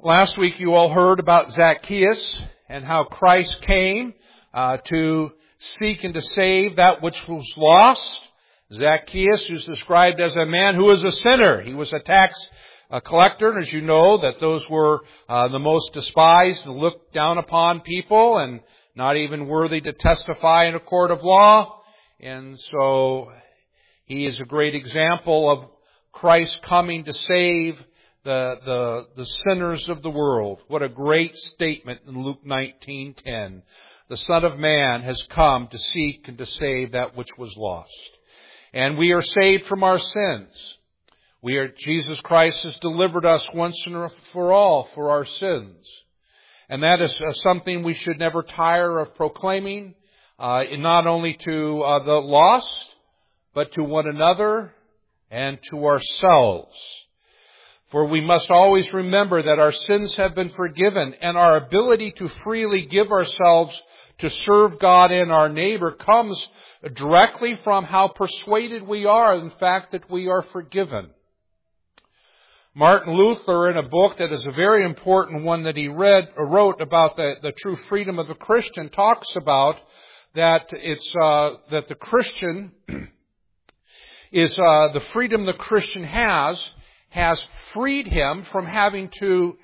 Last week you all heard about Zacchaeus and how Christ came to seek and to save that which was lost. Zacchaeus is described as a man who was a sinner. He was a tax collector, and as you know, that those were the most despised and looked down upon people and not even worthy to testify in a court of law. And so he is a great example of Christ coming to save the sinners of the world. What a great statement in Luke 19:10. The Son of Man has come to seek and to save that which was lost. And we are saved from our sins. Jesus Christ has delivered us once and for all for our sins. And that is something we should never tire of proclaiming, not only to the lost, but to one another and to ourselves. For we must always remember that our sins have been forgiven, and our ability to freely give ourselves to serve God and our neighbor comes directly from how persuaded we are in the fact that we are forgiven. Martin Luther, in a book that is a very important one that he wrote about the true freedom of the Christian, talks about that that the Christian is the freedom the Christian has freed him from having to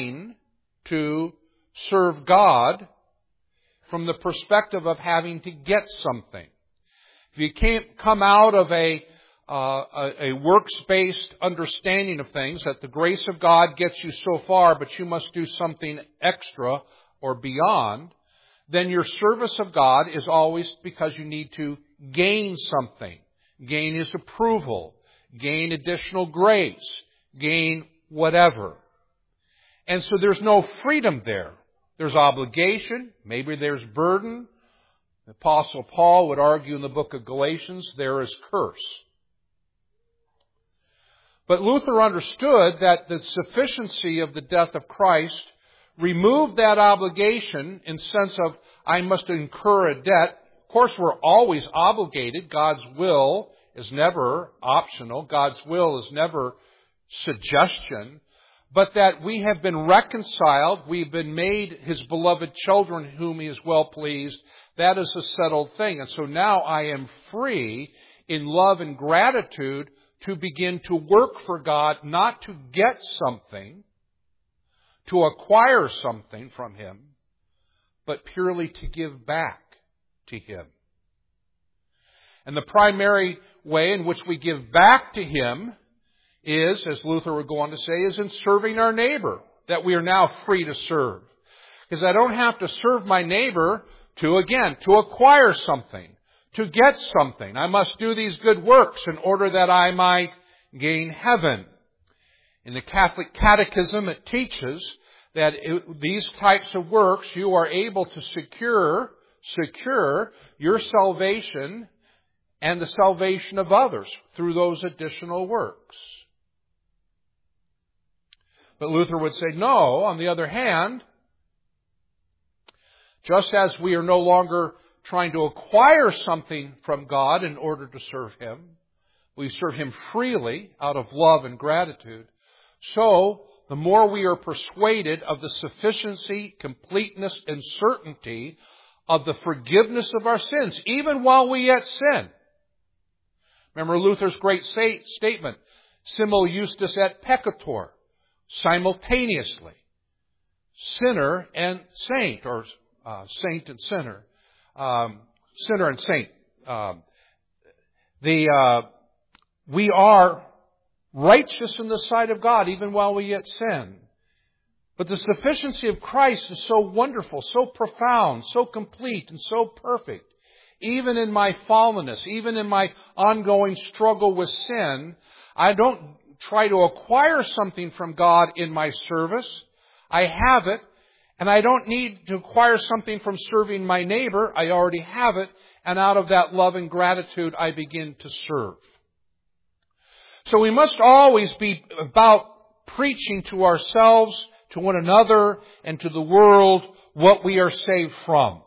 serve God from the perspective of having to get something. If you can't come out of a works-based understanding of things, that the grace of God gets you so far, but you must do something extra or beyond, then your service of God is always because you need to gain something. Gain His approval. Gain additional grace. Gain whatever. And so there's no freedom there. There's obligation. Maybe there's burden. The Apostle Paul would argue in the book of Galatians, there is curse. But Luther understood that the sufficiency of the death of Christ removed that obligation in the sense of, I must incur a debt. Of course, we're always obligated. God's will is never optional. God's will is never suggestion. But that we have been reconciled, we've been made His beloved children whom He is well pleased. That is a settled thing. And so now I am free in love and gratitude to begin to work for God, not to get something, to acquire something from Him, but purely to give back to Him. And the primary way in which we give back to Him is, as Luther would go on to say, is in serving our neighbor, that we are now free to serve. Because I don't have to serve my neighbor to acquire something, to get something. I must do these good works in order that I might gain heaven. In the Catholic Catechism, it teaches that these types of works, you are able to secure your salvation and the salvation of others through those additional works. But Luther would say, no, on the other hand, just as we are no longer trying to acquire something from God in order to serve Him, we serve Him freely out of love and gratitude. So, the more we are persuaded of the sufficiency, completeness, and certainty of the forgiveness of our sins, even while we yet sin. Remember Luther's great statement, simul justus et peccator, simultaneously. Sinner and saint, or saint and sinner. Sinner and saint. We are righteous in the sight of God even while we yet sin. But the sufficiency of Christ is so wonderful, so profound, so complete, and so perfect. Even in my fallenness, even in my ongoing struggle with sin, I don't try to acquire something from God in my service. I have it, and I don't need to acquire something from serving my neighbor. I already have it, and out of that love and gratitude, I begin to serve. So we must always be about preaching to ourselves, to one another, and to the world what we are saved from.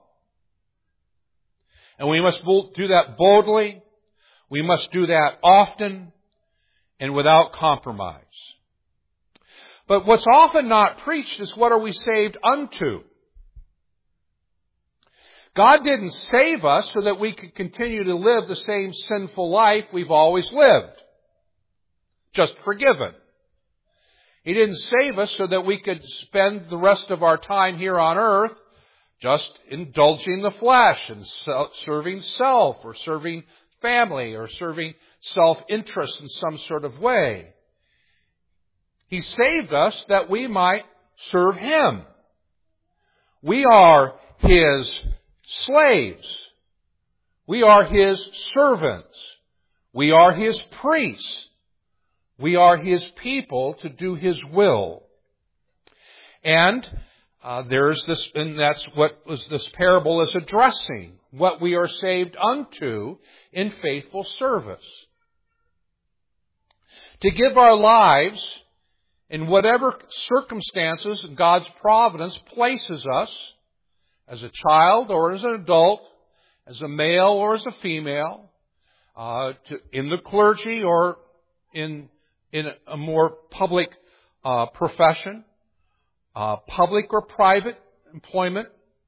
And we must do that boldly. We must do that often and without compromise. But what's often not preached is, what are we saved unto? God didn't save us so that we could continue to live the same sinful life we've always lived, just forgiven. He didn't save us so that we could spend the rest of our time here on earth just indulging the flesh and serving self or serving family or serving self-interest in some sort of way. He saved us that we might serve Him. We are His slaves. We are His servants. We are His priests. We are His people to do His will. And there's this, and that's what this parable is addressing, what we are saved unto in faithful service. To give our lives in whatever circumstances God's providence places us, as a child or as an adult, as a male or as a female, in the clergy or in a more public profession, public or private employment,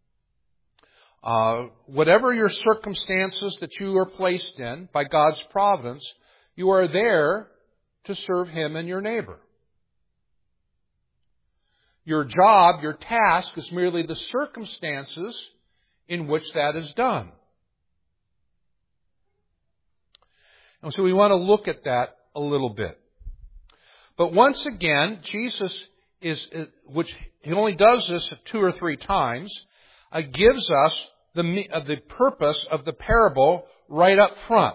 whatever your circumstances that you are placed in by God's providence, you are there to serve Him and your neighbor. Your job, your task, is merely the circumstances in which that is done. And so we want to look at that a little bit. But once again, Jesus which He only does this 2 or 3 times, gives us the purpose of the parable right up front.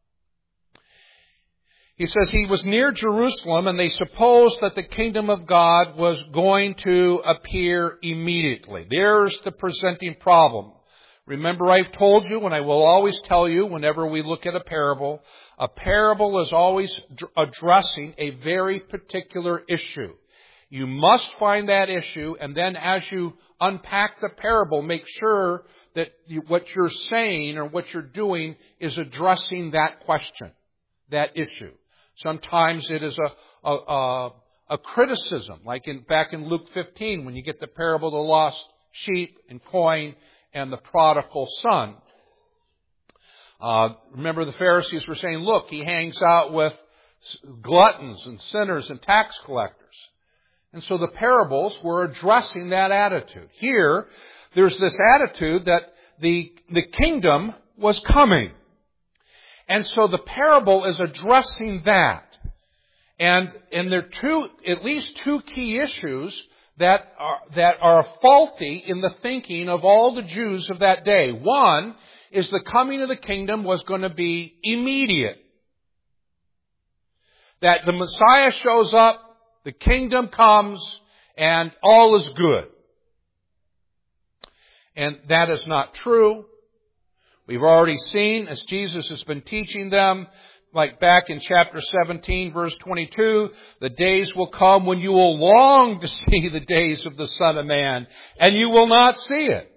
He says, He was near Jerusalem, and they supposed that the kingdom of God was going to appear immediately. There's the presenting problem. Remember, I've told you, and I will always tell you whenever we look at a parable is always addressing a very particular issue. You must find that issue, and then as you unpack the parable, make sure that what you're saying or what you're doing is addressing that question, that issue. Sometimes it is a criticism, like back in Luke 15, when you get the parable of the lost sheep and coin and the prodigal son. Remember, the Pharisees were saying, look, He hangs out with gluttons and sinners and tax collectors. And so the parables were addressing that attitude. Here, there's this attitude that the kingdom was coming. And so the parable is addressing that. And there are at least two key issues that are faulty in the thinking of all the Jews of that day. One is the coming of the kingdom was going to be immediate. That the Messiah shows up, the kingdom comes, and all is good. And that is not true. We've already seen, as Jesus has been teaching them, like back in chapter 17, verse 22, the days will come when you will long to see the days of the Son of Man, and you will not see it.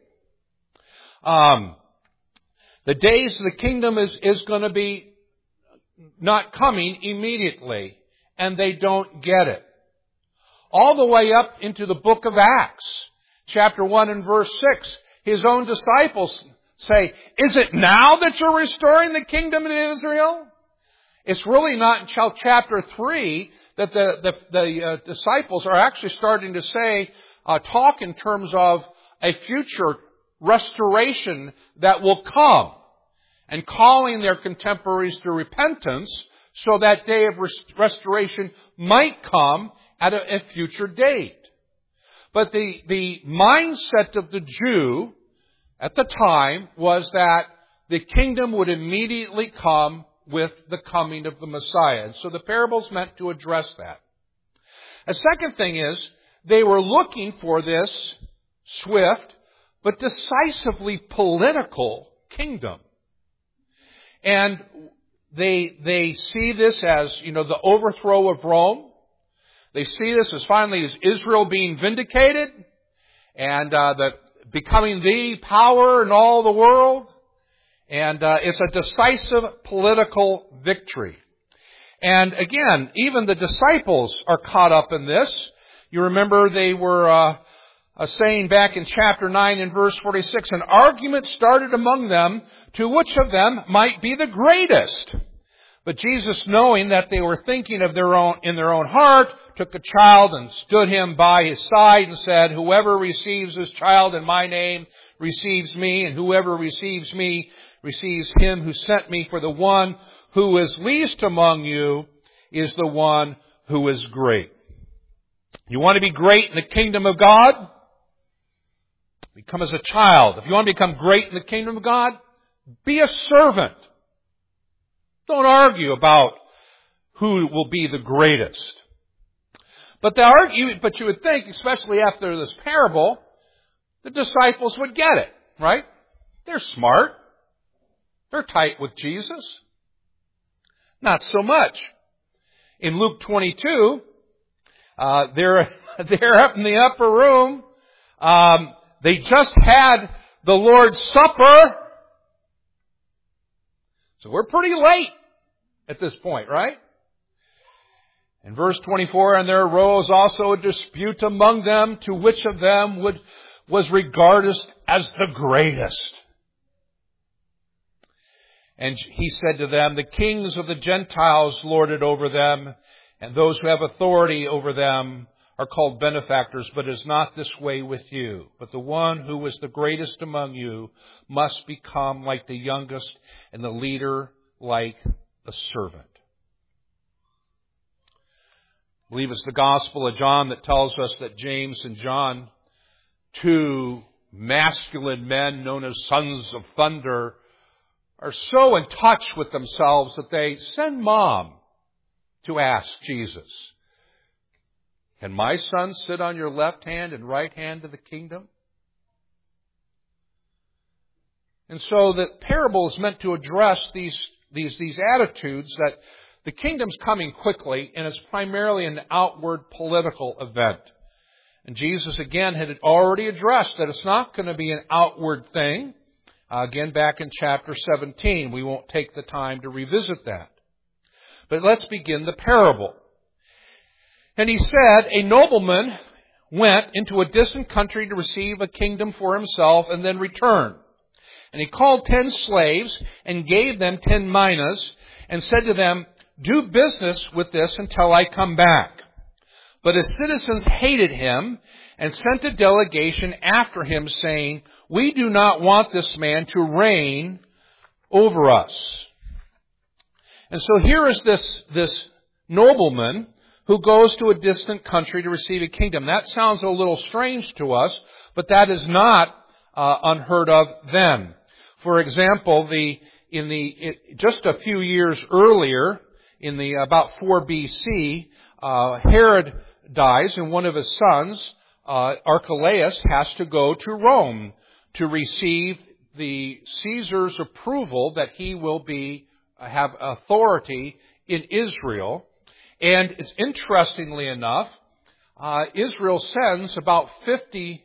The days of the kingdom is going to be not coming immediately, and they don't get it. All the way up into the book of Acts, chapter 1 and verse 6, His own disciples say, is it now that you're restoring the kingdom in Israel? It's really not until chapter 3 that the disciples are actually starting to say, talk in terms of a future restoration that will come, and calling their contemporaries to repentance so that day of restoration might come at a future date. But the mindset of the Jew at the time was that the kingdom would immediately come with the coming of the Messiah. And so the parable's meant to address that. A second thing is, they were looking for this swift but decisively political kingdom. And they see this as, the overthrow of Rome. They see this as finally as Israel being vindicated and becoming the power in all the world. And it's a decisive political victory. And again, even the disciples are caught up in this. You remember they were saying back in chapter 9 and verse 46, an argument started among them to which of them might be the greatest. But Jesus, knowing that they were thinking of in their own heart, took the child and stood him by his side and said, whoever receives this child in my name receives me, and whoever receives me receives him who sent me. For the one who is least among you is the one who is great. You want to be great in the kingdom of God? Become as a child. If you want to become great in the kingdom of God, be a servant. Don't argue about who will be the greatest. But you would think, especially after this parable, the disciples would get it, right? They're smart. They're tight with Jesus. Not so much. In Luke 22, they're up in the upper room. They just had the Lord's Supper. So we're pretty late at this point, right? In verse 24, and there arose also a dispute among them to which of them was regarded as the greatest. And he said to them, the kings of the Gentiles lord it over them, and those who have authority over them are called benefactors, but it is not this way with you. But the one who is the greatest among you must become like the youngest, and the leader like a servant. I believe it's the Gospel of John that tells us that James and John, two masculine men known as sons of thunder, are so in touch with themselves that they send Mom to ask Jesus, can my son sit on your left hand and right hand of the kingdom? And so the parable is meant to address these attitudes that the kingdom's coming quickly, and it's primarily an outward political event. And Jesus, again, had already addressed that it's not going to be an outward thing. Again, back in chapter 17, we won't take the time to revisit that. But let's begin the parable. And he said, a nobleman went into a distant country to receive a kingdom for himself and then returned. And he called 10 slaves and gave them 10 minas and said to them, do business with this until I come back. But his citizens hated him and sent a delegation after him, saying, we do not want this man to reign over us. And so here is this nobleman who goes to a distant country to receive a kingdom. That sounds a little strange to us, but that is not unheard of then. For example, just a few years earlier, in about 4 BC, Herod dies, and one of his sons, Archelaus, has to go to Rome to receive the Caesar's approval that he will have authority in Israel. And it's interestingly enough, Israel sends about 50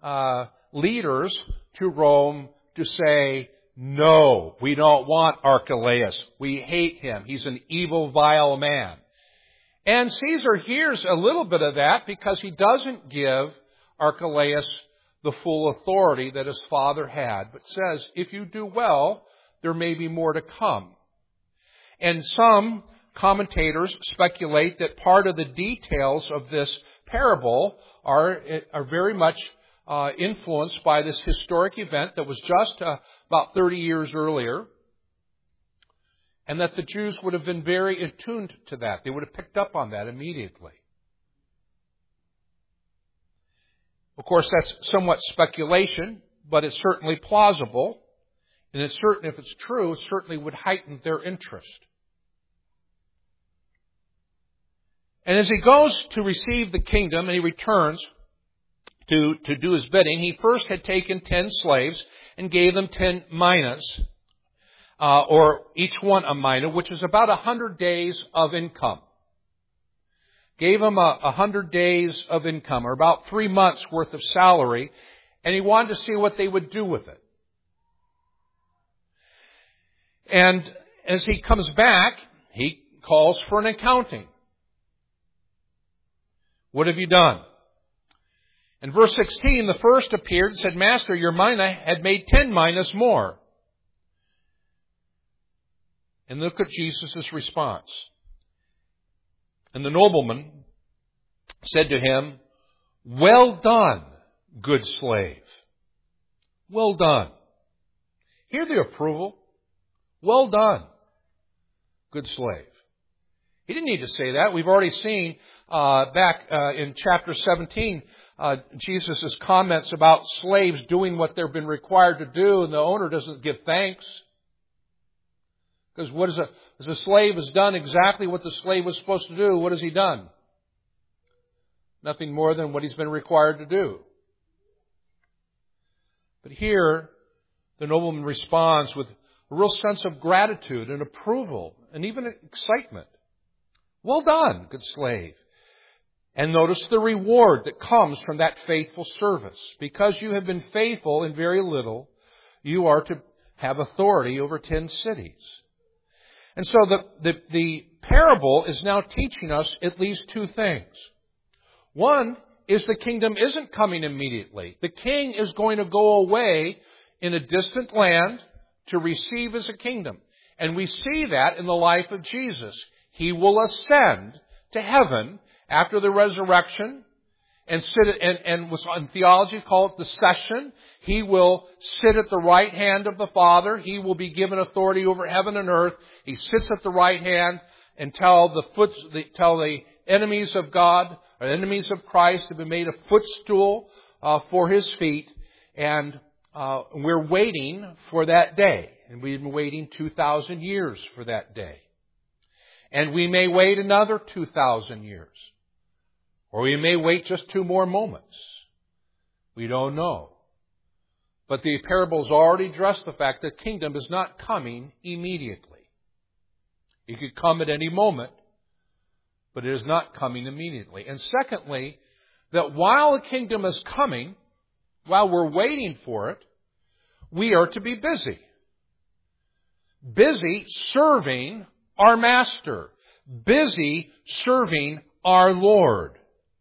leaders to Rome to say, no, we don't want Archelaus. We hate him. He's an evil, vile man. And Caesar hears a little bit of that because he doesn't give Archelaus the full authority that his father had, but says, if you do well, there may be more to come. And some commentators speculate that part of the details of this parable are very much influenced by this historic event that was just about 30 years earlier, and that the Jews would have been very attuned to that. They would have picked up on that immediately. Of course, that's somewhat speculation, but it's certainly plausible, and it's certain, if it's true, it certainly would heighten their interest. And as he goes to receive the kingdom and he returns to do his bidding, he first had taken 10 slaves and gave them 10 minas, or each one a mina, which is about 100 days of income. Gave them 100 days of income, or about 3 months worth of salary, and he wanted to see what they would do with it. And as he comes back, he calls for an accounting. What have you done? In verse 16, the first appeared and said, Master, your mina had made 10 minas more. And look at Jesus' response. And the nobleman said to him, Well done, good slave. Well done. Hear the approval. Well done, good slave. He didn't need to say that. We've already seen back in chapter 17, Jesus' comments about slaves doing what they've been required to do, and the owner doesn't give thanks. Because what is a slave has done exactly what the slave was supposed to do. What has he done? Nothing more than what he's been required to do. But here, the nobleman responds with a real sense of gratitude and approval and even excitement. Well done, good slave. And notice the reward that comes from that faithful service. Because you have been faithful in very little, you are to have authority over 10 cities. And so the parable is now teaching us at least two things. One is the kingdom isn't coming immediately. The king is going to go away in a distant land to receive as a kingdom. And we see that in the life of Jesus. He will ascend to heaven after the resurrection and sit and was in theology called the session. He will sit at the right hand of the Father. He will be given authority over heaven and earth. He sits at the right hand until the enemies of God or enemies of Christ have been made a footstool for His feet. And we're waiting for that day. And we've been waiting 2,000 years for that day. And we may wait another 2,000 years. Or we may wait just 2 more moments. We don't know. But the parables already address the fact that the kingdom is not coming immediately. It could come at any moment, but it is not coming immediately. And secondly, that while the kingdom is coming, while we're waiting for it, we are to be busy. Busy serving our Master. Busy serving our Lord.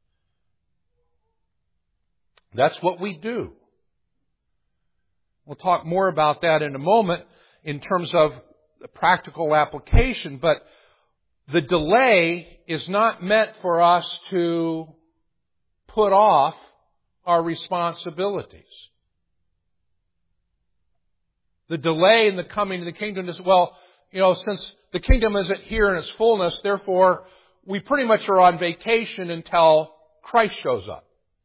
That's what we do. We'll talk more about that in a moment in terms of the practical application, but the delay is not meant for us to put off our responsibilities. The delay in the coming of the kingdom is, since the kingdom isn't here in its fullness, therefore we pretty much are on vacation until Christ shows up.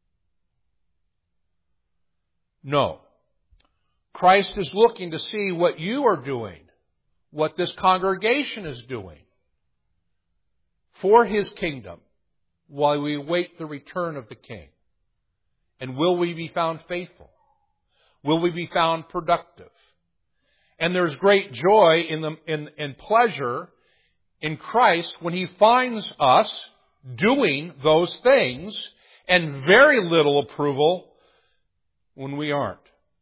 No. Christ is looking to see what you are doing, what this congregation is doing for His kingdom while we wait the return of the King. And will we be found faithful? Will we be found productive? And there's great joy in pleasure in Christ when He finds us doing those things, and very little approval when we aren't.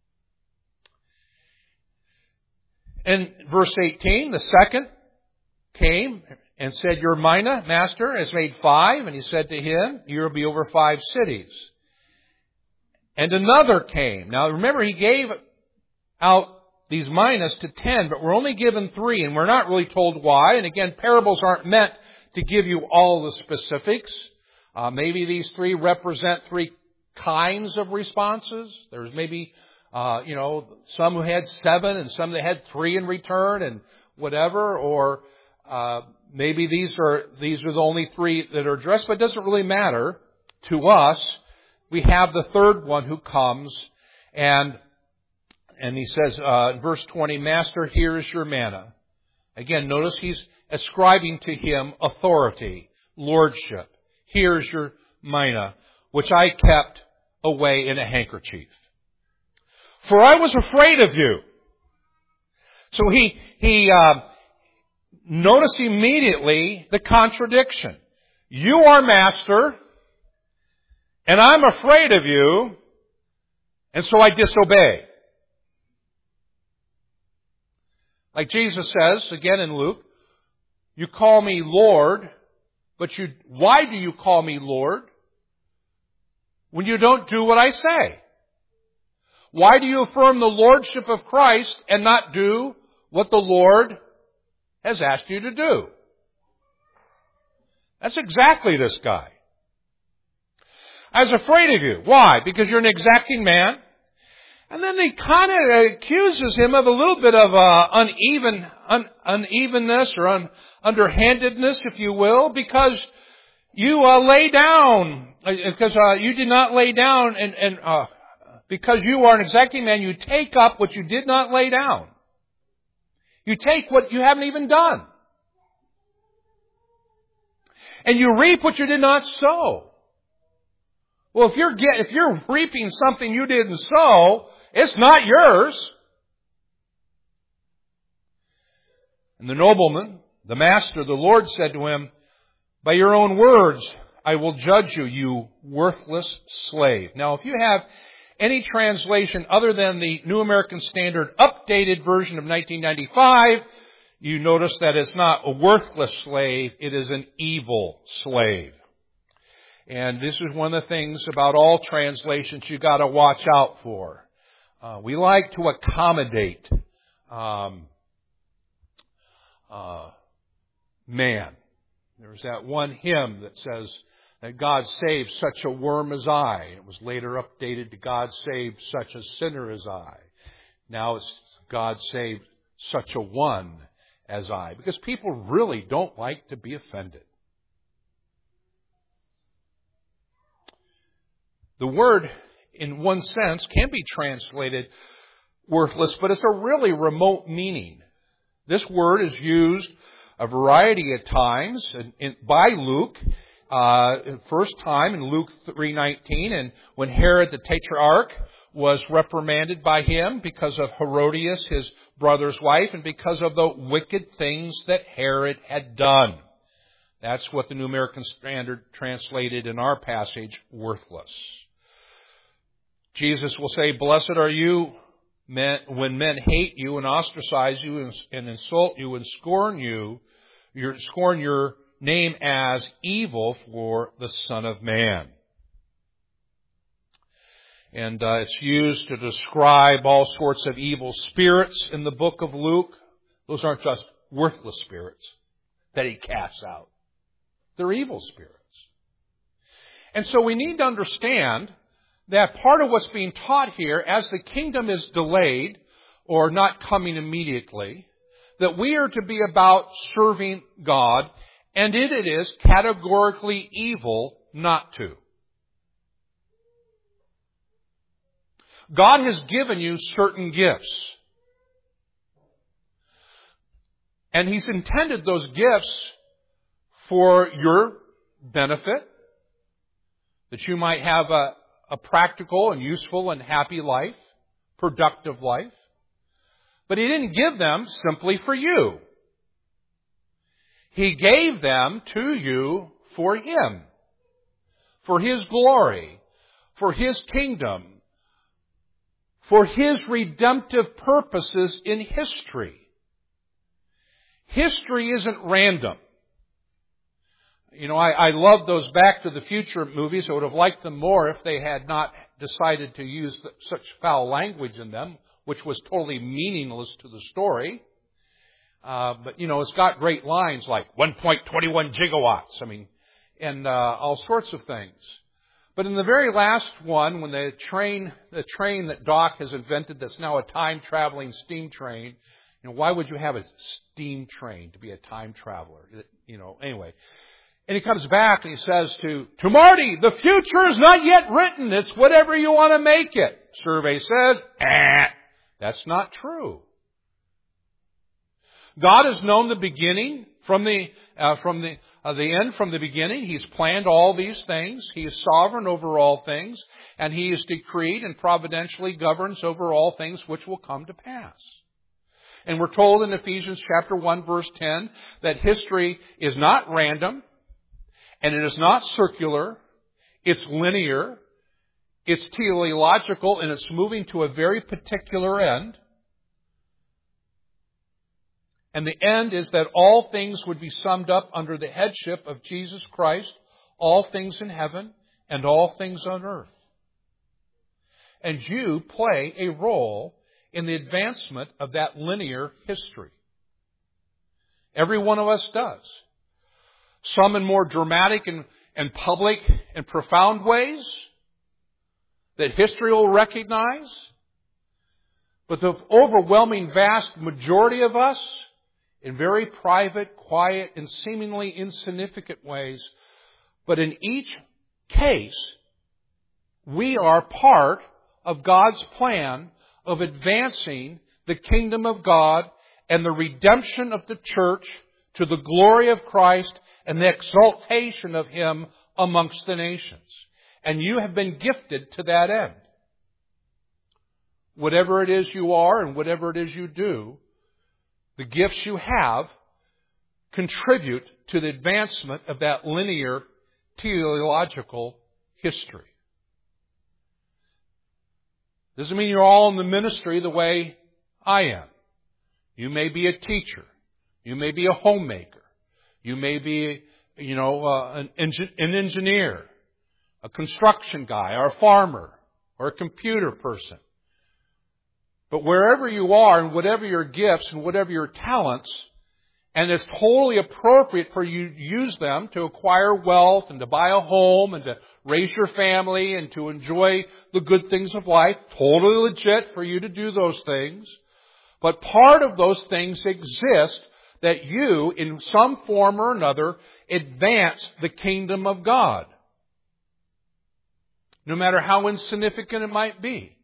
In verse 18, the second came and said, Your mina, master, has made 5. And he said to him, You will be over 5 cities. And another came. Now remember, he gave out these minas to 10, but we're only given 3, and we're not really told why. And again, parables aren't meant to give you all the specifics. Maybe these 3 represent 3 kinds of responses. There's maybe, some who had 7 and some that had 3 in return and whatever. Or maybe these are the only 3 that are addressed, but it doesn't really matter to us. We have the third one who comes, and he says, in verse 20, Master, here is your manna. Again, notice he's ascribing to him authority, lordship. Here's your mina, which I kept away in a handkerchief. For I was afraid of you. So he notice immediately the contradiction. You are master, and I'm afraid of you, and so I disobey. Like Jesus says, again in Luke, you call me Lord, but why do you call me Lord? when you don't do what I say? Why do you affirm the lordship of Christ and not do what the Lord has asked you to do? That's exactly this guy. I was afraid of you. Why? Because you're an exacting man. And then he kind of accuses him of a little bit of unevenness or underhandedness, if you will, because you lay down, because you did not lay down, and because you are an exacting man, you take up what you did not lay down. You take what you haven't even done. And you reap what you did not sow. Well, if you're reaping something you didn't sow, it's not yours. And the nobleman, the master, the Lord said to him, by your own words, I will judge you, you worthless slave. Now, if you have any translation other than the New American Standard updated version of 1995, you notice that it's not a worthless slave, it is an evil slave. And this is one of the things about all translations you got to watch out for. We like to accommodate man. There's that one hymn that says that God saved such a worm as I. It was later updated to God saved such a sinner as I. Now it's God saved such a one as I. Because people really don't like to be offended. The word, in one sense, can be translated worthless, but it's a really remote meaning. This word is used a variety of times by Luke. First time in Luke 3:19, and when Herod the Tetrarch was reprimanded by him because of Herodias, his brother's wife, and because of the wicked things that Herod had done. That's what the New American Standard translated in our passage, worthless. Jesus will say, blessed are you when men hate you and ostracize you and insult you and scorn your name as evil for the Son of Man. And it's used to describe all sorts of evil spirits in the book of Luke. Those aren't just worthless spirits that he casts out. They're evil spirits. And so we need to understand that part of what's being taught here, as the kingdom is delayed or not coming immediately, that we are to be about serving God, and it is categorically evil not to. God has given you certain gifts. And He's intended those gifts for your benefit, that you might have a practical and useful and happy life, productive life. But He didn't give them simply for you. He gave them to you for Him, for His glory, for His kingdom, for His redemptive purposes in history. History isn't random. You know, I love those Back to the Future movies. I would have liked them more if they had not decided to use such foul language in them, which was totally meaningless to the story. But, you know, it's got great lines like 1.21 gigawatts, and all sorts of things. But in the very last one, when the train that Doc has invented that's now a time-traveling steam train, you know, why would you have a steam train to be a time traveler? Anyway. And he comes back and he says to Marty, the future is not yet written. It's whatever you want to make it. Survey says, that's not true. God has known the beginning from the end from the beginning. He's planned all these things. He is sovereign over all things, and He is decreed and providentially governs over all things which will come to pass. And we're told in Ephesians chapter 1 verse 10 that history is not random, and it is not circular. It's linear. It's teleological, and it's moving to a very particular end. And the end is that all things would be summed up under the headship of Jesus Christ, all things in heaven and all things on earth. and you play a role in the advancement of that linear history. Every one of us does. Some in more dramatic and public and profound ways that history will recognize. But the overwhelming vast majority of us, in very private, quiet, and seemingly insignificant ways, but in each case, we are part of God's plan of advancing the kingdom of God and the redemption of the church to the glory of Christ and the exaltation of Him amongst the nations. And you have been gifted to that end. Whatever it is you are and whatever it is you do, the gifts you have contribute to the advancement of that linear teleological history. Doesn't mean you're all in the ministry the way I am. You may be a teacher. You may be a homemaker. You may be, an engineer, a construction guy, or a farmer, or a computer person. But wherever you are, and whatever your gifts and whatever your talents, and it's totally appropriate for you to use them to acquire wealth and to buy a home and to raise your family and to enjoy the good things of life, totally legit for you to do those things. But part of those things exist that you, in some form or another, advance the kingdom of God. No matter how insignificant it might be.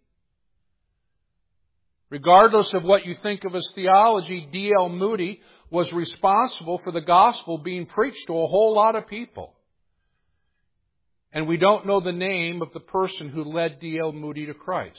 Regardless of what you think of as theology, D.L. Moody was responsible for the gospel being preached to a whole lot of people. And we don't know the name of the person who led D.L. Moody to Christ.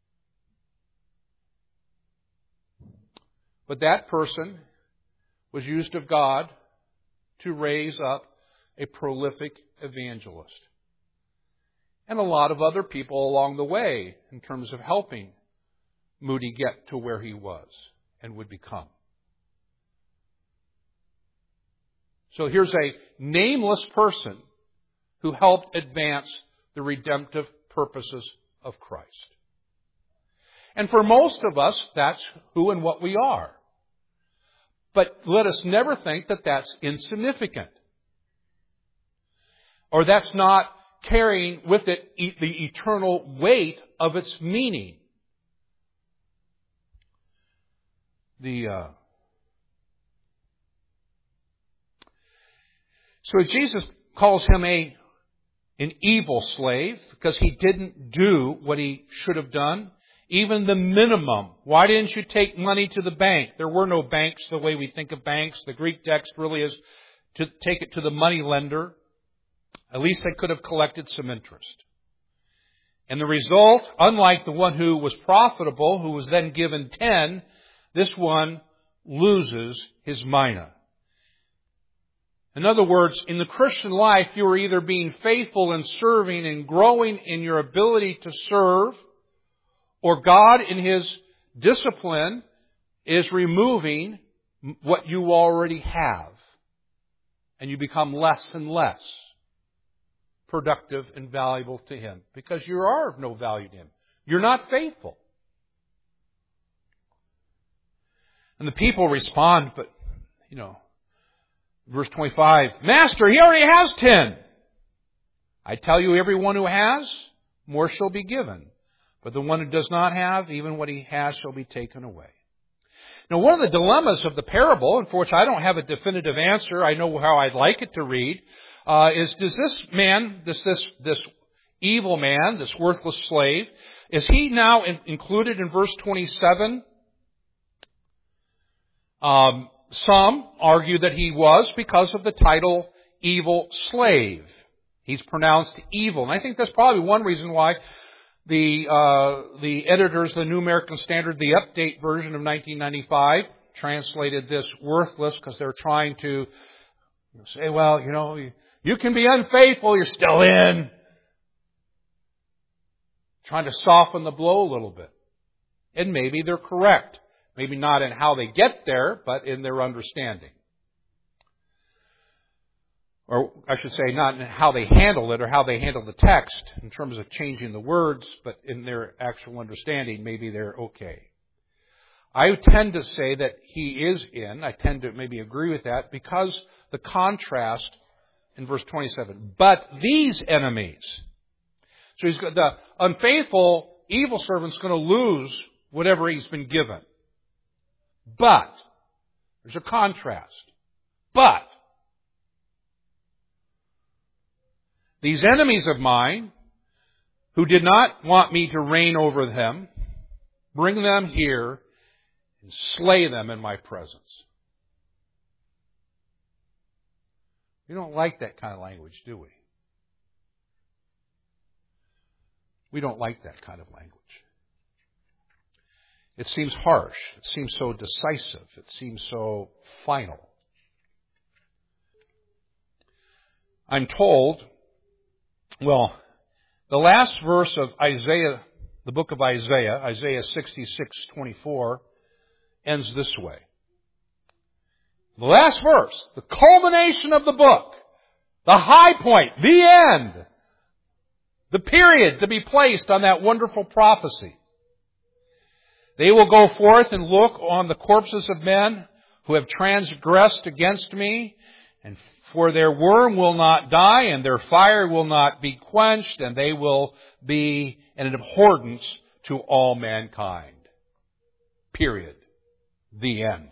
But that person was used of God to raise up a prolific evangelist. And a lot of other people along the way in terms of helping Moody get to where he was and would become. So here's a nameless person who helped advance the redemptive purposes of Christ. And for most of us, that's who and what we are. But let us never think that that's insignificant. Or that's not carrying with it the eternal weight of its meaning. So Jesus calls him an evil slave because he didn't do what he should have done. Even the minimum. Why didn't you take money to the bank? There were no banks the way we think of banks. The Greek text really is to take it to the money lender. At least they could have collected some interest. And the result, unlike the one who was profitable, who was then given 10, this one loses his mina. In other words, in the Christian life, you are either being faithful and serving and growing in your ability to serve, or God in His discipline is removing what you already have. And you become less and less productive and valuable to Him because you are of no value to Him. You're not faithful. And the people respond, but, verse 25, Master, he already has 10. I tell you, everyone who has, more shall be given. But the one who does not have, even what he has shall be taken away. Now, one of the dilemmas of the parable, and for which I don't have a definitive answer, I know how I'd like it to read, is does this man, this evil man, this worthless slave, is he now included in verse 27? Some argue that he was because of the title evil slave. He's pronounced evil. And I think that's probably one reason why the editors of the New American Standard, the update version of 1995, translated this worthless because they're trying to say, well, you can be unfaithful, you're still in. Trying to soften the blow a little bit. And maybe they're correct. Maybe not in how they get there, but in their understanding. or I should say not in how they handle it or how they handle the text in terms of changing the words, but in their actual understanding, maybe they're okay. I tend to say that he is in. I tend to maybe agree with that because the contrast in verse 27. But these enemies. So he's got the unfaithful, evil servant's going to lose whatever he's been given. But there's a contrast. But these enemies of mine, who did not want me to reign over them, bring them here and slay them in my presence. We don't like that kind of language, do we? We don't like that kind of language. It seems harsh. It seems so decisive. It seems so final. I'm told, well, the last verse of Isaiah, the book of Isaiah, Isaiah 66:24, ends this way. The last verse, the culmination of the book, the high point, the end, the period to be placed on that wonderful prophecy. They will go forth and look on the corpses of men who have transgressed against me, and for their worm will not die, and their fire will not be quenched, and they will be an abhorrence to all mankind. Period. The end.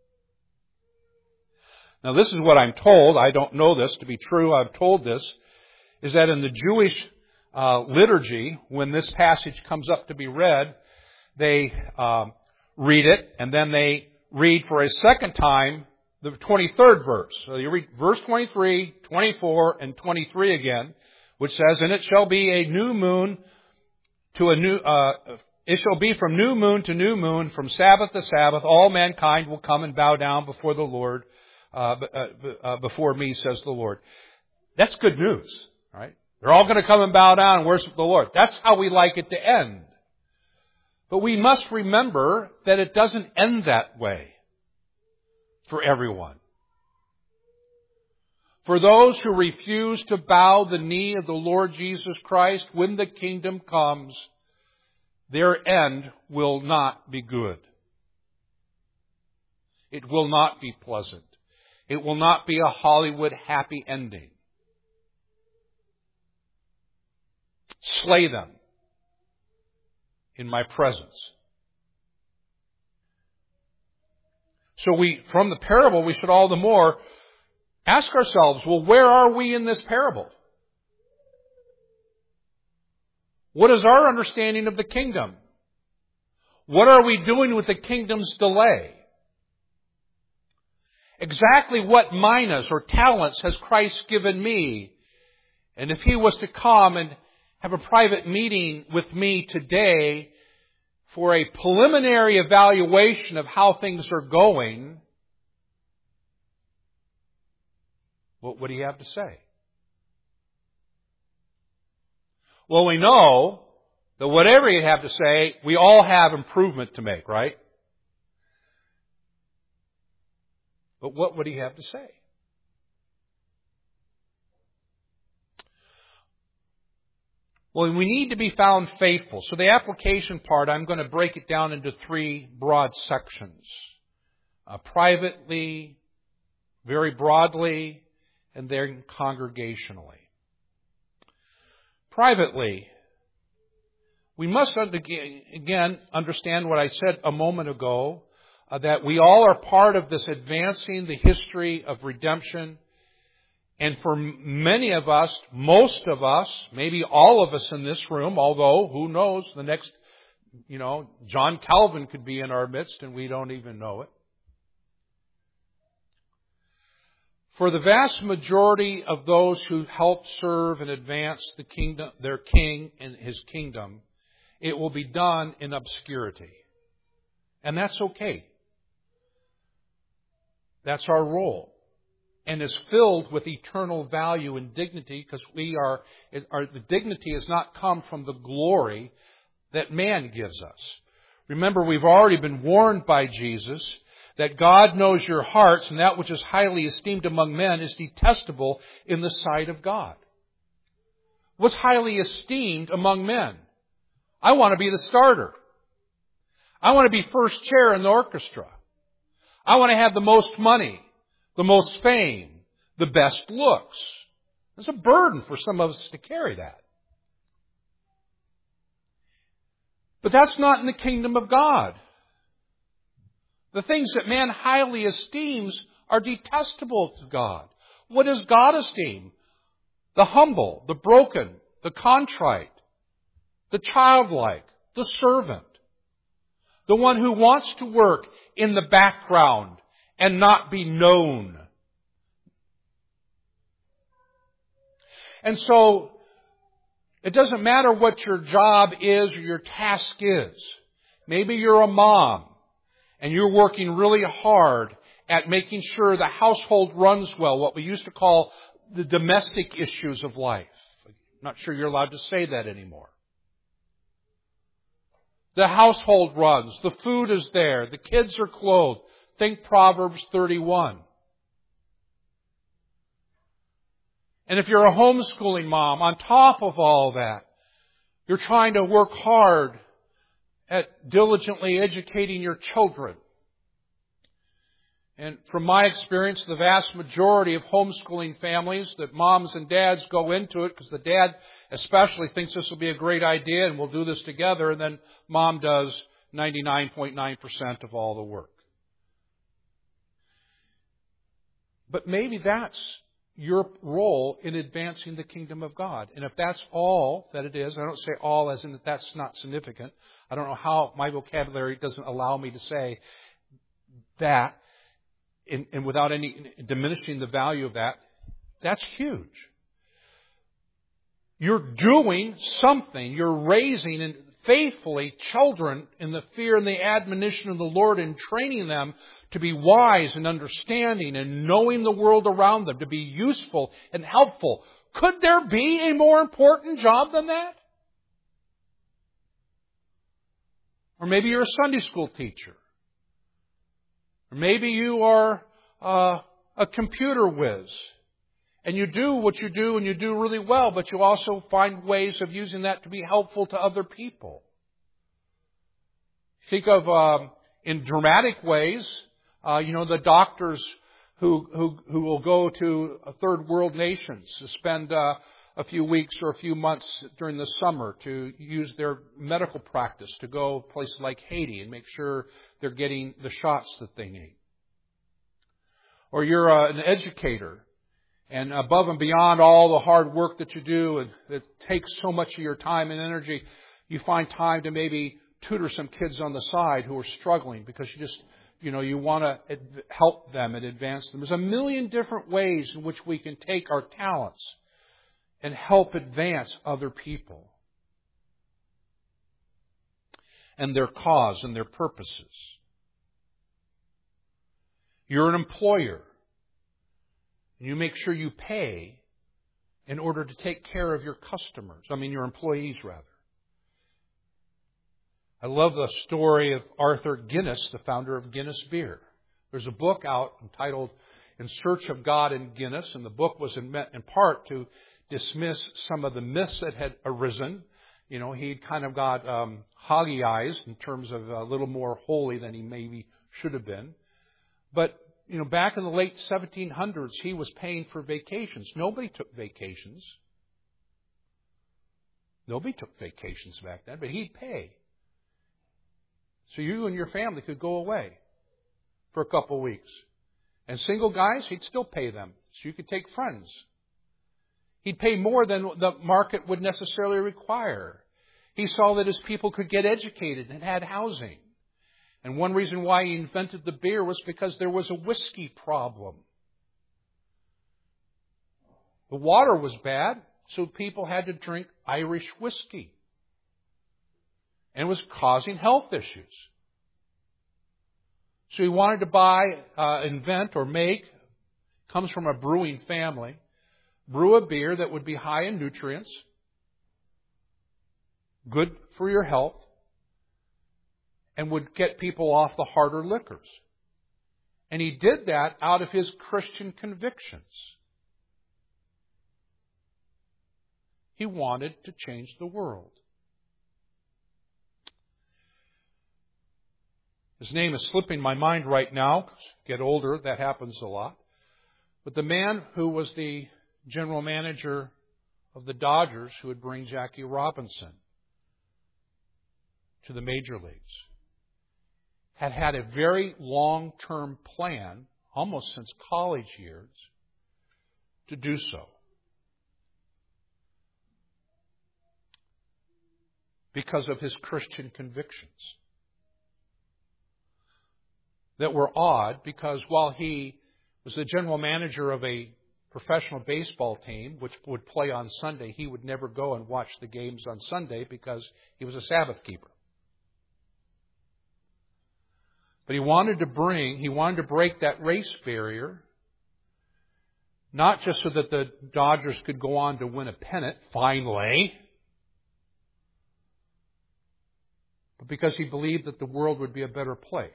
Now this is what I'm told. I don't know this to be true. I'm told this, is that in the Jewish liturgy, when this passage comes up to be read, they read it, and then they read for a second time the 23rd verse. So you read verse 23, 24, and 23 again, which says, "And it shall be a new moon to a new... It shall be from new moon to new moon, from Sabbath to Sabbath, all mankind will come and bow down before the Lord, before me, says the Lord." That's good news, right? They're all going to come and bow down and worship the Lord. That's how we like it to end. But we must remember that it doesn't end that way for everyone. For those who refuse to bow the knee of the Lord Jesus Christ when the kingdom comes, their end will not be good. It will not be pleasant. It will not be a Hollywood happy ending. Slay them in my presence. So from the parable, we should all the more ask ourselves, well, where are we in this parable? What is our understanding of the kingdom? What are we doing with the kingdom's delay? Exactly what minas or talents has Christ given me? And if He was to come and have a private meeting with me today for a preliminary evaluation of how things are going, what would He have to say? Well, we know that whatever He'd have to say, we all have improvement to make, right? But what would He have to say? Well, we need to be found faithful. So the application part, I'm going to break it down into three broad sections. Privately, very broadly, and then congregationally. Privately, we must again understand what I said a moment ago, that we all are part of this advancing the history of redemption. And for many of us, most of us, maybe all of us in this room, although who knows, the next, John Calvin could be in our midst and we don't even know it. For the vast majority of those who help serve and advance the kingdom, their king and his kingdom, it will be done in obscurity. And that's okay. That's our role. And is filled with eternal value and dignity, because the dignity has not come from the glory that man gives us. Remember, we've already been warned by Jesus that God knows your hearts, and that which is highly esteemed among men is detestable in the sight of God. What's highly esteemed among men? I want to be the starter. I want to be first chair in the orchestra. I want to have the most money, the most fame, the best looks. It's a burden for some of us to carry that. But that's not in the kingdom of God. The things that man highly esteems are detestable to God. What does God esteem? The humble, the broken, the contrite, the childlike, the servant. The one who wants to work in the background and not be known. And so, it doesn't matter what your job is or your task is. Maybe you're a mom and you're working really hard at making sure the household runs well, what we used to call the domestic issues of life. I'm not sure you're allowed to say that anymore. The household runs, the food is there, the kids are clothed. Think Proverbs 31. And if you're a homeschooling mom, on top of all that, you're trying to work hard at diligently educating your children. And from my experience, the vast majority of homeschooling families, that moms and dads go into it because the dad especially thinks this will be a great idea and we'll do this together, and then mom does 99.9% of all the work. But maybe that's your role in advancing the kingdom of God. And if that's all that it is, I don't say all as in that that's not significant. I don't know how my vocabulary doesn't allow me to say that, and without any diminishing the value of that, that's huge. You're doing something. You're raising and faithfully children in the fear and the admonition of the Lord and training them to be wise and understanding and knowing the world around them, to be useful and helpful. Could there be a more important job than that? Or maybe you're a Sunday school teacher. Or maybe you are a computer whiz. And you do what you do and you do really well, but you also find ways of using that to be helpful to other people. Think of, in dramatic ways, the doctors who will go to third world nations to spend a few weeks or a few months during the summer to use their medical practice to go places like Haiti and make sure they're getting the shots that they need. Or you're an educator, and above and beyond all the hard work that you do, and it takes so much of your time and energy, you find time to maybe tutor some kids on the side who are struggling because you want to help them and advance them. There's a million different ways in which we can take our talents and help advance other people and their cause and their purposes. You're an employer. You make sure you pay in order to take care of your customers. Your employees, rather. I love the story of Arthur Guinness, the founder of Guinness Beer. There's a book out entitled In Search of God in Guinness, and the book was in part to dismiss some of the myths that had arisen. He'd kind of got hoggy-eyes in terms of a little more holy than he maybe should have been. But back in the late 1700s, he was paying for vacations. Nobody took vacations. Nobody took vacations back then, but he'd pay. So you and your family could go away for a couple of weeks. And single guys, he'd still pay them. So you could take friends. He'd pay more than the market would necessarily require. He saw that his people could get educated and had housing. And one reason why he invented the beer was because there was a whiskey problem. The water was bad, so people had to drink Irish whiskey. And it was causing health issues. So he wanted to invent or make, comes from a brewing family, brew a beer that would be high in nutrients, good for your health, and would get people off the harder liquors. And he did that out of his Christian convictions. He wanted to change the world. His name is slipping my mind right now. Get older, that happens a lot. But the man who was the general manager of the Dodgers who would bring Jackie Robinson to the major leagues had a very long-term plan, almost since college years, to do so. Because of his Christian convictions. That were odd, because while he was the general manager of a professional baseball team, which would play on Sunday, he would never go and watch the games on Sunday because he was a Sabbath keeper. But he wanted to break that race barrier, not just so that the Dodgers could go on to win a pennant, finally, but because he believed that the world would be a better place.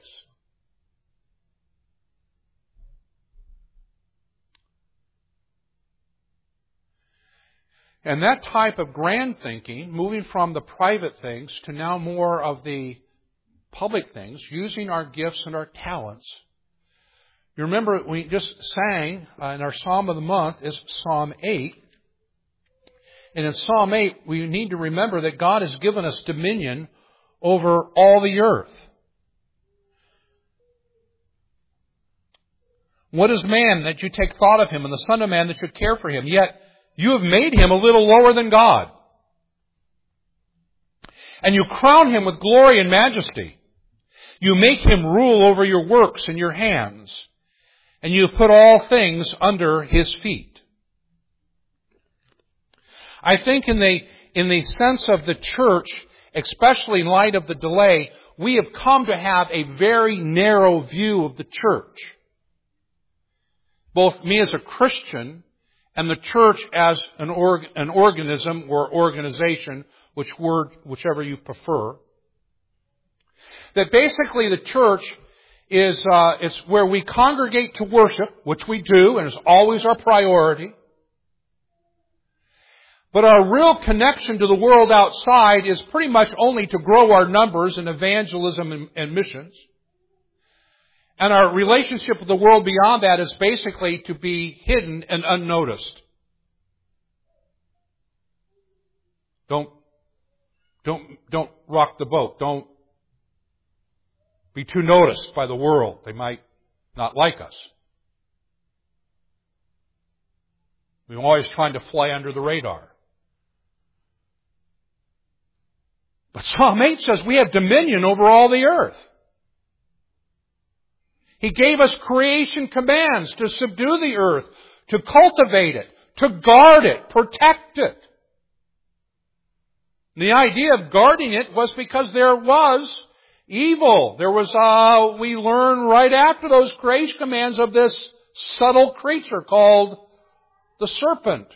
And that type of grand thinking, moving from the private things to now more of the public things, using our gifts and our talents. You remember we just sang in our Psalm of the Month is Psalm 8. And in Psalm 8, we need to remember that God has given us dominion over all the earth. What is man that you take thought of him, and the Son of Man that you care for him? Yet you have made him a little lower than God. And you crown him with glory and majesty. You make him rule over your works in your hands. And you put all things under his feet. I think in the sense of the church, especially in light of the delay, we have come to have a very narrow view of the church. Both me as a Christian and the church as an organism or organization, whichever you prefer. That basically the church is where we congregate to worship, which we do and is always our priority. But our real connection to the world outside is pretty much only to grow our numbers in evangelism and missions. And our relationship with the world beyond that is basically to be hidden and unnoticed. Don't rock the boat. Don't be too noticed by the world. They might not like us. We're always trying to fly under the radar. But Psalm 8 says we have dominion over all the earth. He gave us creation commands to subdue the earth, to cultivate it, to guard it, protect it. The idea of guarding it was because there was evil. There was, we learn right after those creation commands of this subtle creature called the serpent.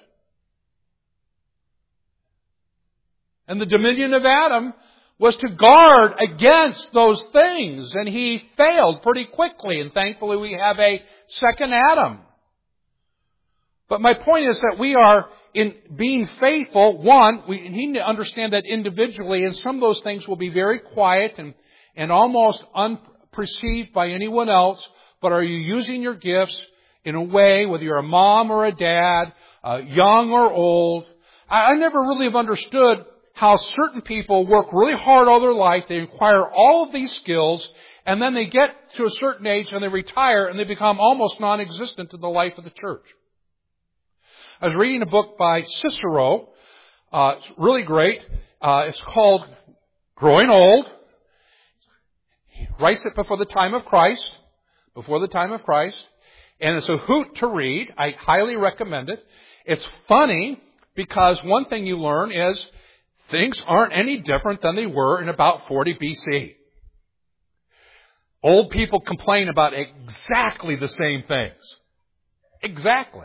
And the dominion of Adam was to guard against those things. And he failed pretty quickly. And thankfully we have a second Adam. But my point is that we are, in being faithful, one, we need to understand that individually, and some of those things will be very quiet and almost unperceived by anyone else. But are you using your gifts in a way, whether you're a mom or a dad, young or old? I never really have understood how certain people work really hard all their life, they acquire all of these skills, and then they get to a certain age and they retire and they become almost non-existent in the life of the church. I was reading a book by Cicero. It's really great. It's called Growing Old. He writes it before the time of Christ. And it's a hoot to read. I highly recommend it. It's funny because one thing you learn is things aren't any different than they were in about 40 BC. Old people complain about exactly the same things. Exactly.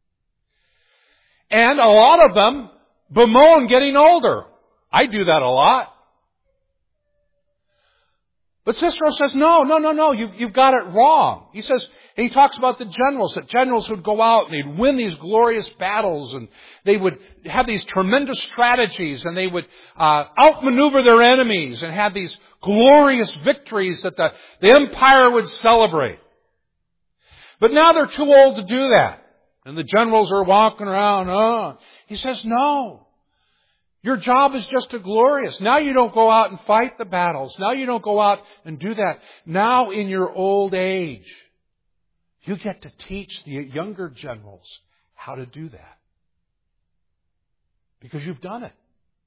And a lot of them bemoan getting older. I do that a lot. But Cicero says, no, you've got it wrong. He says, and he talks about the generals, that generals would go out and they'd win these glorious battles and they would have these tremendous strategies and they would outmaneuver their enemies and have these glorious victories that the empire would celebrate. But now they're too old to do that. And the generals are walking around, He says, no. Your job is just as glorious. Now you don't go out and fight the battles. Now you don't go out and do that. Now in your old age, you get to teach the younger generals how to do that. Because you've done it.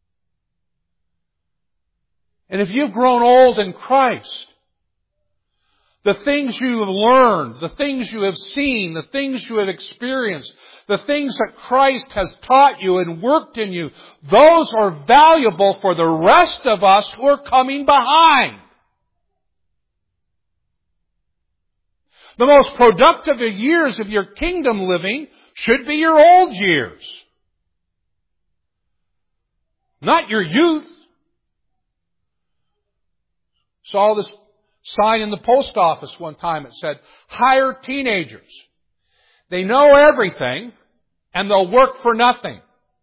And if you've grown old in Christ, the things you have learned, the things you have seen, the things you have experienced, the things that Christ has taught you and worked in you, those are valuable for the rest of us who are coming behind. The most productive years of your kingdom living should be your old years. Not your youth. Saw this sign in the post office one time. It said, hire teenagers. They know everything and they'll work for nothing.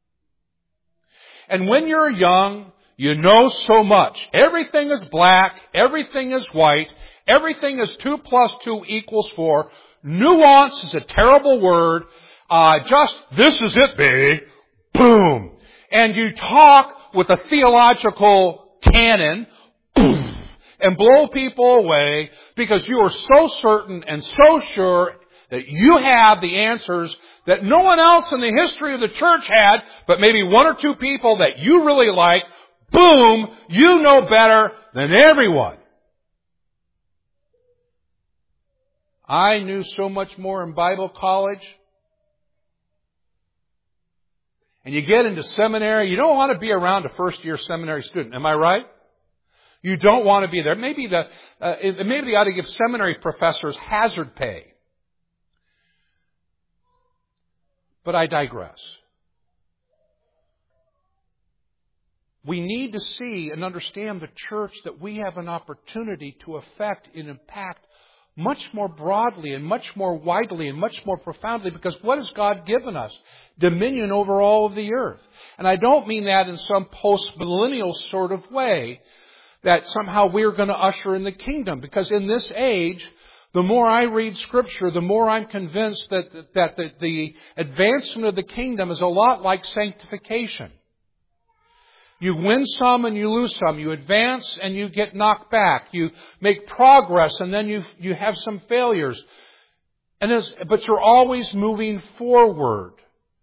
And when you're young, you know so much. Everything is black. Everything is white. Everything is 2 + 2 = 4. Nuance is a terrible word. This is it, baby. Boom. And you talk with a theological canon. Boom. And blow people away because you are so certain and so sure that you have the answers that no one else in the history of the church had, but maybe 1 or 2 people that you really like. Boom! You know better than everyone. I knew so much more in Bible college. And you get into seminary, you don't want to be around a first-year seminary student. Am I right? You don't want to be there. Maybe they ought to give seminary professors hazard pay. But I digress. We need to see and understand the church that we have an opportunity to affect and impact much more broadly and much more widely and much more profoundly, because what has God given us? Dominion over all of the earth. And I don't mean that in some post-millennial sort of way, that somehow we're going to usher in the kingdom. Because in this age, the more I read Scripture, the more I'm convinced that the advancement of the kingdom is a lot like sanctification. You win some and you lose some. You advance and you get knocked back. You make progress and then you have some failures. But you're always moving forward.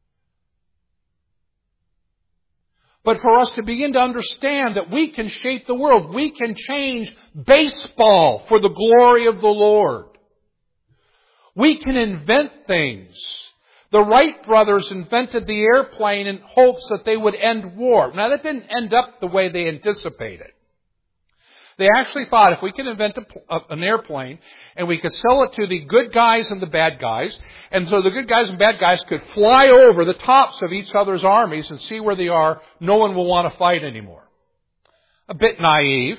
But for us to begin to understand that we can shape the world. We can change baseball for the glory of the Lord. We can invent things. The Wright brothers invented the airplane in hopes that they would end war. Now, that didn't end up the way they anticipated. They actually thought if we could invent an airplane and we could sell it to the good guys and the bad guys, and so the good guys and bad guys could fly over the tops of each other's armies and see where they are, no one will want to fight anymore. A bit naive.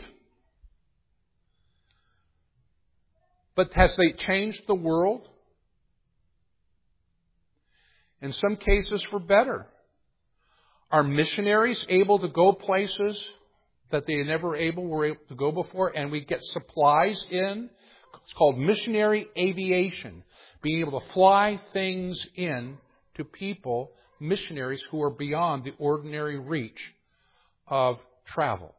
But has they changed the world? In some cases for better. Are missionaries able to go places that they were able to go before, and we get supplies in? It's called missionary aviation. Being able to fly things in to people, missionaries who are beyond the ordinary reach of travel.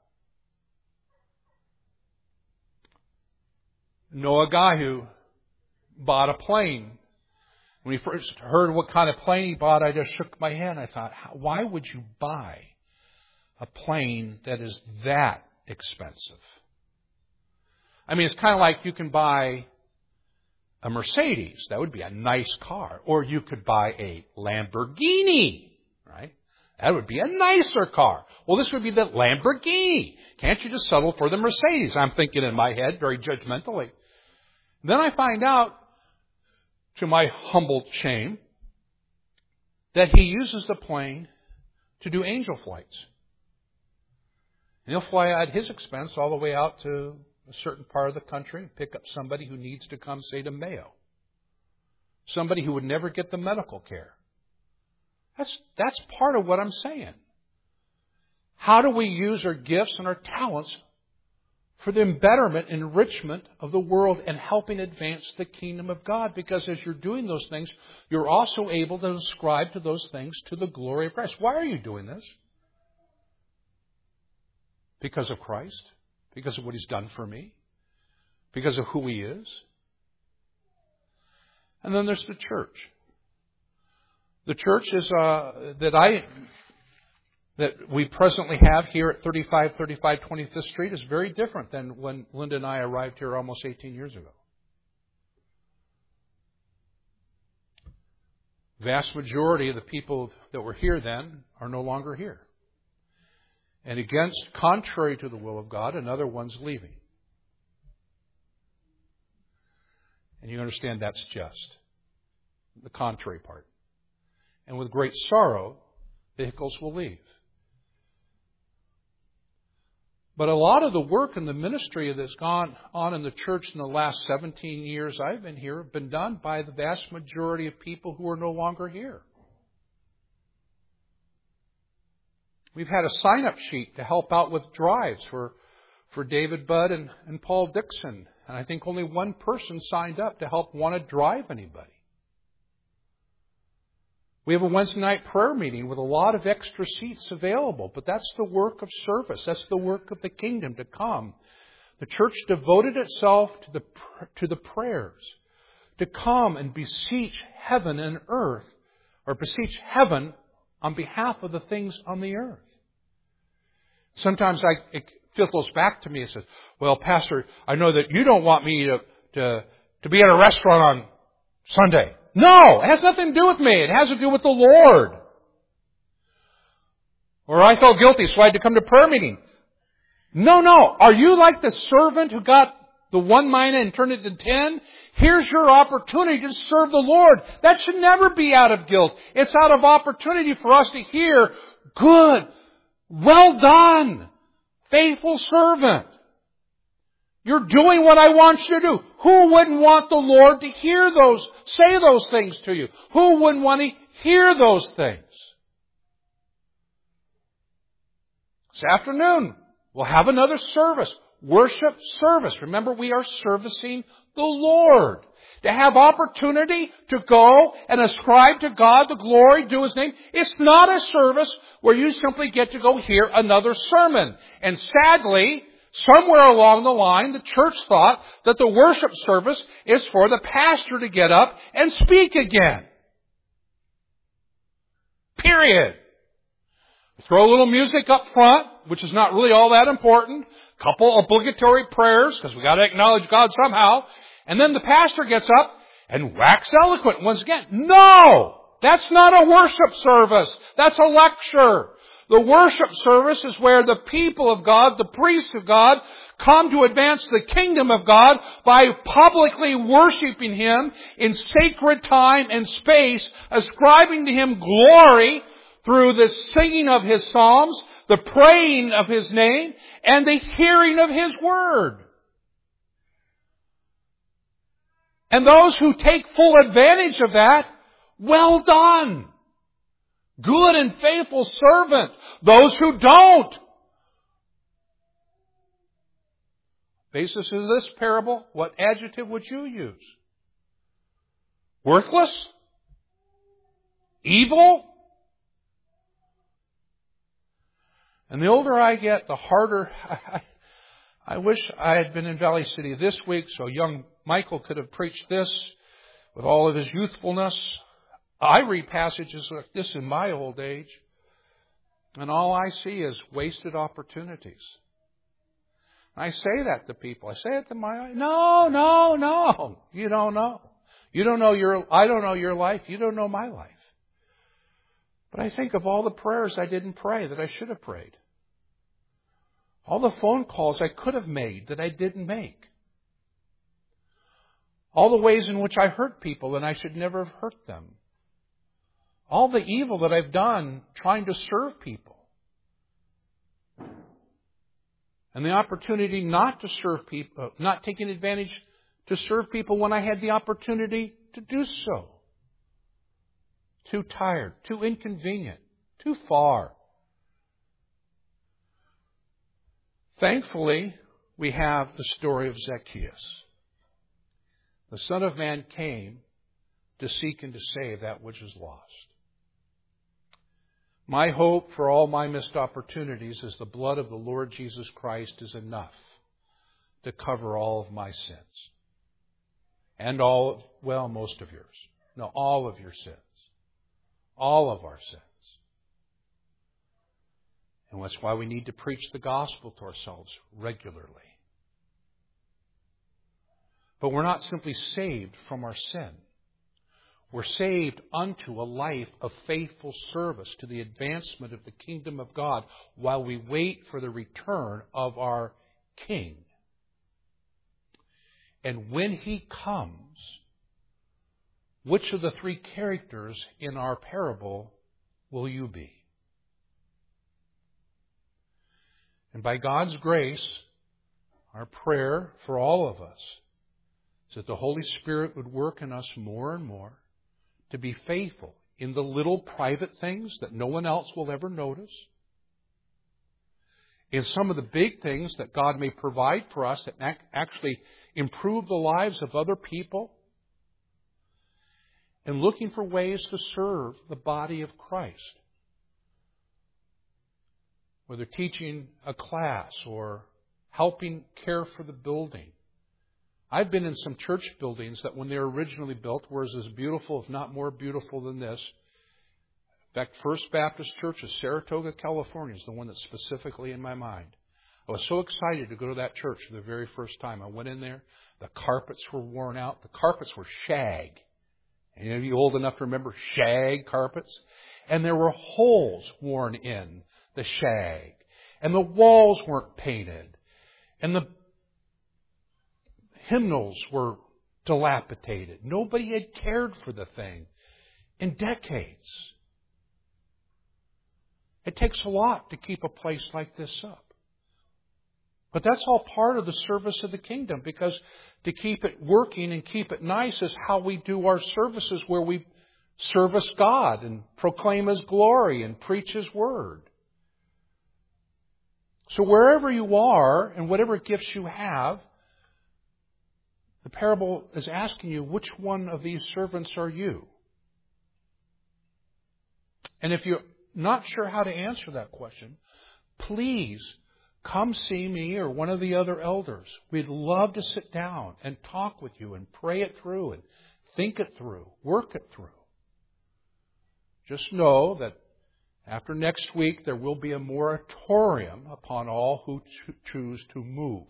Know a guy who bought a plane. When he first heard what kind of plane he bought, I just shook my head. I thought, why would you buy a plane that is that expensive? I mean, it's kind of like you can buy a Mercedes. That would be a nice car. Or you could buy a Lamborghini, right? That would be a nicer car. Well, this would be the Lamborghini. Can't you just settle for the Mercedes? I'm thinking in my head very judgmentally. Then I find out, to my humble shame, that he uses the plane to do angel flights. And he'll fly at his expense all the way out to a certain part of the country and pick up somebody who needs to come, say, to Mayo. Somebody who would never get the medical care. That's part of what I'm saying. How do we use our gifts and our talents for the betterment, enrichment of the world and helping advance the kingdom of God? Because as you're doing those things, you're also able to ascribe to those things to the glory of Christ. Why are you doing this? Because of Christ? Because of what He's done for me? Because of who He is? And then there's the church. The church is that we presently have here at 3535 25th Street is very different than when Linda and I arrived here almost 18 years ago. Vast majority of the people that were here then are no longer here. And contrary to the will of God, another one's leaving. And you understand that's just the contrary part. And with great sorrow, vehicles will leave. But a lot of the work and the ministry that's gone on in the church in the last 17 years I've been here have been done by the vast majority of people who are no longer here. We've had a sign-up sheet to help out with drives for David Budd and Paul Dixon. And I think only one person signed up to help want to drive anybody. We have a Wednesday night prayer meeting with a lot of extra seats available, but that's the work of service. That's the work of the kingdom to come. The church devoted itself to the prayers, to come and beseech heaven and earth, or beseech heaven on behalf of the things on the earth. Sometimes it filters back to me and says, well, Pastor, I know that you don't want me to be at a restaurant on Sunday. No, it has nothing to do with me. It has to do with the Lord. Or I felt guilty, so I had to come to prayer meeting. No. Are you like the servant who got the 1 mina and turned it to 10? Here's your opportunity to serve the Lord. That should never be out of guilt. It's out of opportunity for us to hear, good, well done, faithful servant. You're doing what I want you to do. Who wouldn't want the Lord to say those things to you? Who wouldn't want to hear those things? This afternoon, we'll have another service. Worship service. Remember, we are servicing the Lord. To have opportunity to go and ascribe to God the glory due His name. It's not a service where you simply get to go hear another sermon. And sadly, somewhere along the line, the church thought that the worship service is for the pastor to get up and speak again. Period. Throw a little music up front, which is not really all that important. Couple obligatory prayers, because we got to acknowledge God somehow. And then the pastor gets up and wax eloquent once again. No! That's not a worship service. That's a lecture. The worship service is where the people of God, the priests of God, come to advance the kingdom of God by publicly worshiping Him in sacred time and space, ascribing to Him glory through the singing of His psalms, the praying of His name, and the hearing of His word. And those who take full advantage of that, well done. Good and faithful servant. Those who don't. Basis of this parable, what adjective would you use? Worthless? Evil? And the older I get, the harder. I wish I had been in Valley City this week so young Michael could have preached this with all of his youthfulness. I read passages like this in my old age, and all I see is wasted opportunities. I say that to people. I say it to my eyes. No. You don't know. I don't know your life. You don't know my life. But I think of all the prayers I didn't pray that I should have prayed. All the phone calls I could have made that I didn't make. All the ways in which I hurt people and I should never have hurt them. All the evil that I've done trying to serve people. And the opportunity not to serve people, not taking advantage to serve people when I had the opportunity to do so. Too tired, too inconvenient, too far. Thankfully, we have the story of Zacchaeus. The Son of Man came to seek and to save that which is lost. My hope for all my missed opportunities is the blood of the Lord Jesus Christ is enough to cover all of my sins. And most of yours. No, all of your sins. All of our sins. And that's why we need to preach the gospel to ourselves regularly. But we're not simply saved from our sin. We're saved unto a life of faithful service to the advancement of the kingdom of God while we wait for the return of our King. And when He comes, which of the three characters in our parable will you be? And by God's grace, our prayer for all of us is that the Holy Spirit would work in us more and more to be faithful in the little private things that no one else will ever notice, in some of the big things that God may provide for us that actually improve the lives of other people, and looking for ways to serve the body of Christ. Whether teaching a class or helping care for the building. I've been in some church buildings that when they were originally built were as beautiful, if not more beautiful than this. In fact, First Baptist Church of Saratoga, California is the one that's specifically in my mind. I was so excited to go to that church for the very first time. I went in there. The carpets were worn out. The carpets were shag. Any of you old enough to remember shag carpets? And there were holes worn in the shag. And the walls weren't painted. And the hymnals were dilapidated. Nobody had cared for the thing in decades. It takes a lot to keep a place like this up. But that's all part of the service of the kingdom, because to keep it working and keep it nice is how we do our services, where we service God and proclaim His glory and preach His word. So wherever you are and whatever gifts you have, the parable is asking you, which one of these servants are you? And if you're not sure how to answer that question, please come see me or one of the other elders. We'd love to sit down and talk with you and pray it through and think it through, work it through. Just know that after next week, there will be a moratorium upon all who choose to move.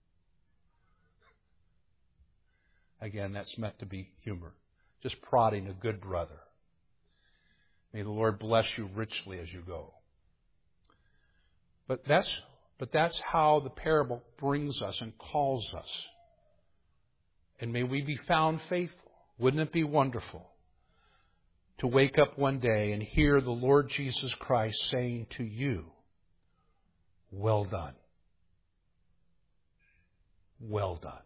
Again, that's meant to be humor. Just prodding a good brother. May the Lord bless you richly as you go. But that's how the parable brings us and calls us. And may we be found faithful. Wouldn't it be wonderful to wake up one day and hear the Lord Jesus Christ saying to you, "Well done. Well done."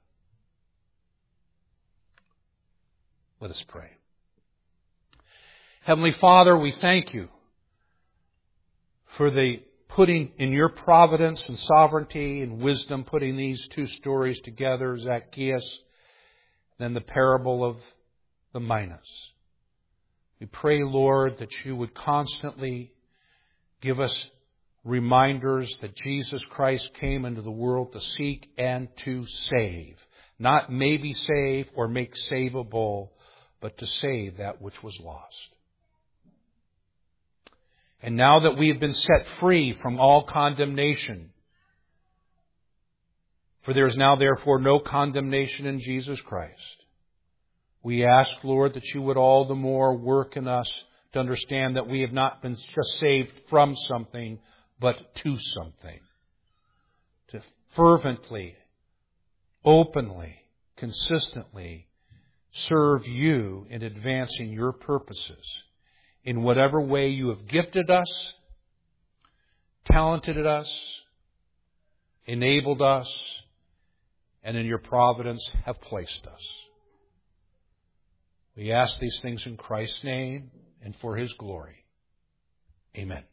Let us pray. Heavenly Father, we thank you for the putting in your providence and sovereignty and wisdom, putting these two stories together, Zacchaeus, then the parable of the minas. We pray, Lord, that you would constantly give us reminders that Jesus Christ came into the world to seek and to save. Not maybe save or make savable, but to save that which was lost. And now that we have been set free from all condemnation, for there is now therefore no condemnation in Jesus Christ, we ask, Lord, that you would all the more work in us to understand that we have not been just saved from something, but to something. To fervently, openly, consistently serve you in advancing your purposes in whatever way you have gifted us, talented us, enabled us, and in your providence have placed us. We ask these things in Christ's name and for His glory. Amen.